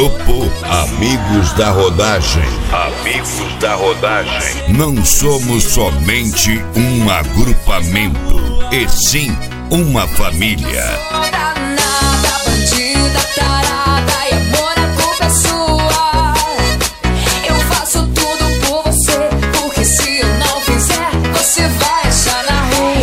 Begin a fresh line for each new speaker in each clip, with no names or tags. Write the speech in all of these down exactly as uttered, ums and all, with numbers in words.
Grupo Amigos da Rodagem. Amigos da Rodagem. Não somos somente um agrupamento, e sim uma família.
Danada, bandida, tarada, e amor, a culpa é sua. Eu faço tudo por você, porque se eu não fizer, você vai achar na rua.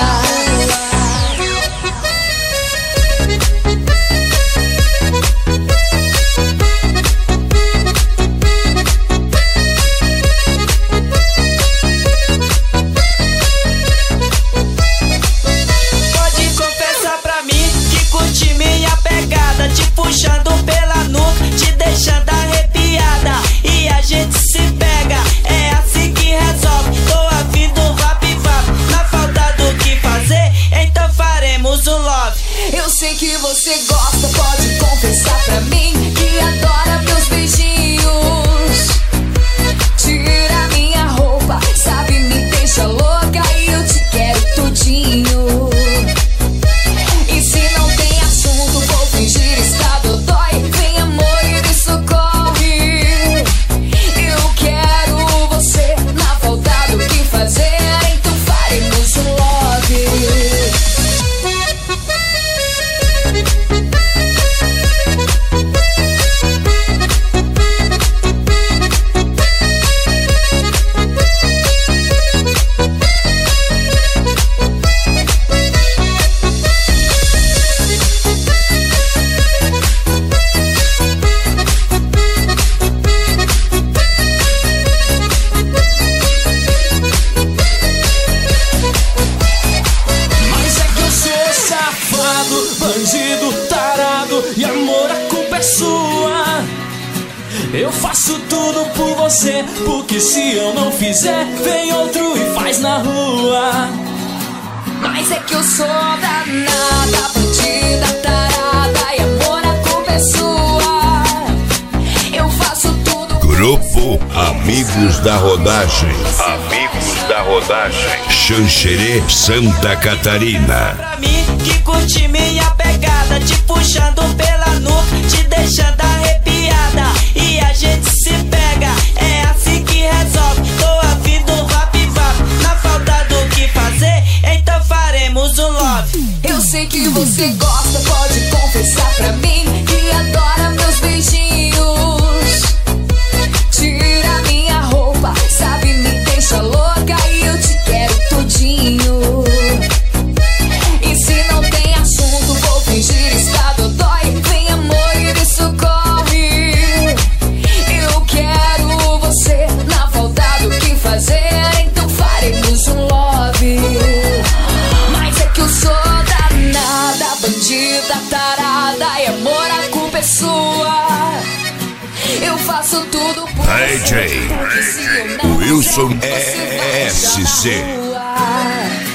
Puxando pela nuca, te deixando arrepiada, e a gente se pega, é assim que resolve. Tô a fim do vap vap, na falta do que fazer, então faremos um love.
Eu sei que você gosta, pode confessar pra mim que adora meus beijinhos. Tira minha roupa, sabe, me deixa louca, e eu te quero tudinho. E se não tem assunto, vou fingir estar dodói. Vem amor e me socorre. Eu quero você, na falta do que fazer, então faremos um love.
Bandido, tarado, e amor, a culpa é sua. Eu faço tudo por você, porque se eu não fizer, vem outro e faz na rua.
Mas é que eu sou danada, bandida, tarada, e amor, a culpa é sua. Eu faço tudo.
Grupo Amigos da Rodagem. Amigos da Rodagem. Xanxerê, Santa Catarina.
Pra mim que curte minha pegada, te puxando pela nuca, te deixando arrepiada, e a gente se pega, é assim que resolve. Tô a fim do vap vap, na falta do que fazer, então faremos um love.
Eu sei que você gosta, pode confessar pra mim que adora meus beijinhos. Tira minha roupa, sabe, me deixa louca, e eu te quero tudinho. E se não tem assunto, vou fingir estar dodói. Vem amor e me socorre. Eu quero você, na falta do que fazer, então faremos um love. Mas é que eu sou danada, bandida, tarada, e amor, a culpa é sua. Eu faço tudo por
D J
você, porque se eu não
Wilson
fizer, você vai
S C.
achar na rua.